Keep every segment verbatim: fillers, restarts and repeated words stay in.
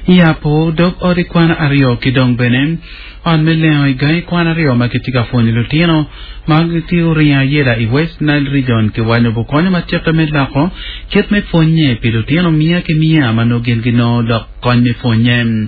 Iapo dog ori kwana ario kidong benen on mele gai kwana ario makitika foni lutino magiti uria yera i West Nile region ke wano bukonya matiaka medlako ket me fonye pilutino mia ke mia manogin gino dok kon me fonye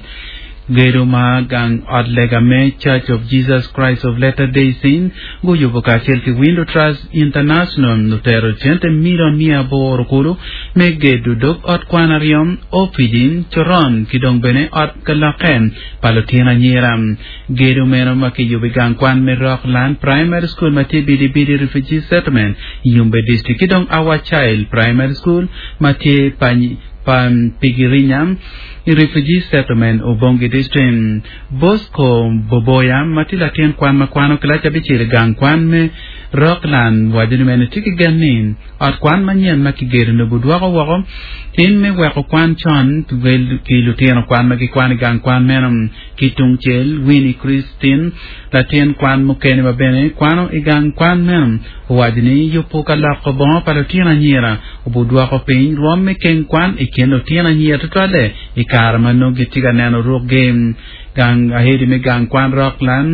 Geruma gang Adlegame Church of Jesus Christ of Latter-day Saints Guyo Bokachel ki Window Trust International Nutero Chente Miron Mia Borokulu Megedu Dog Ot Kwanarium Opidin Choron Kidong Bene Ot Kalaken Palotina Nyeram Gerumero Maki Yubigang Kwan Merokland Primary School Mati Bidi Bidi Refugee Settlement Yumbe District Kidong Our Child Primary School Mati Pani Pan Pigirinyam Refugee Settlement Ubongi District Bosco Boboyam Matila Tien Kwan Makwano Klacha Bichir Gang Kwan Me Rockland Wajinu Mene Tiki Ganin At Kwan Manyan Makigir Nubudwako Wako Tin Me Wako Kwan Chon Tuvel Kilutien Kwan Maki Kwan Gang Kwan Menum Kitung Chel Winnie Christine Latien Kwan Mukeni Babene Kwano Igang Kwan Menum Wajini Yupuka Lako Bon Palotina Nyera Ubudwako Pin Rome Ken Kwan Ikeno Tina Nyera Tutwale Karma no gitiga nano rock game gang ahedi me gang Kwan Rockland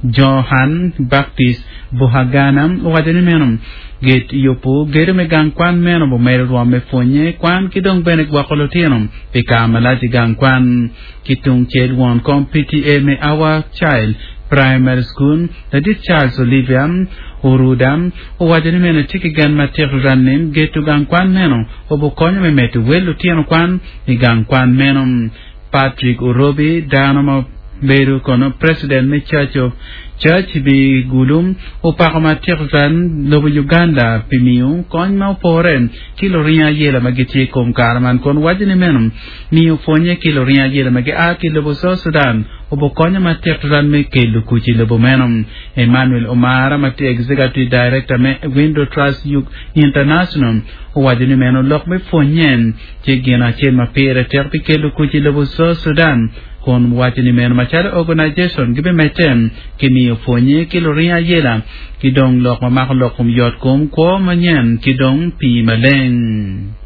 Johan Baptist Bohaganam wadeni menum get yopo gere me gang Kwan menum bo mere ro me fonye Kwan kidong benek wakolotinum pikama lati gang Kwan kitung chel won compete e me Our Child Primary School the Charles Olivia Urudam wadeni mena tiki gan matir ranin getu gang Kwan menum obukonyo me metu welu tiano Kwan ni gang Kwan menum Patrick Urobi Danamo Beru kono President me Church of Church bi gulum upakama tirgan lobo Uganda pimiu kon mau poren kiloria yela magiti kom karman kon wajini menum niu fonye kiloria yela magi a kilobo so Sudan obokonya matirgan me kelu kuchi lobo menum Emmanuel Omara mati executive director me Window Trust International wajini menum lok me fonyen chegina chen mapere terpi kelu kuchi lobo so Sudan kon wajini menum machara organization gibe metem kimi fonye kiloria yela kidong lok mamak lokum yot kum ko manyen kidong pi maleng